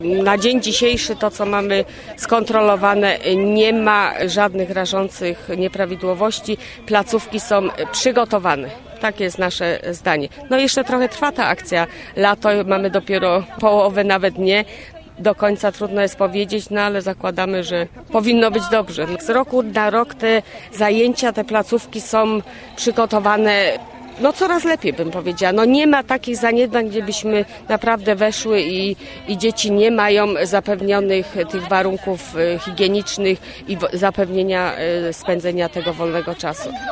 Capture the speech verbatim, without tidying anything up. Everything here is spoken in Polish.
Na dzień dzisiejszy to, co mamy skontrolowane, nie ma żadnych rażących nieprawidłowości. Placówki są przygotowane. Takie jest nasze zdanie. No jeszcze trochę trwa ta akcja. Lato mamy dopiero połowę, nawet nie. Do końca trudno jest powiedzieć, no ale zakładamy, że powinno być dobrze. Z roku na rok te zajęcia, te placówki są przygotowane no coraz lepiej, bym powiedziała. No nie ma takich zaniedbań, gdzie byśmy naprawdę weszły i, i dzieci nie mają zapewnionych tych warunków higienicznych i zapewnienia spędzenia tego wolnego czasu.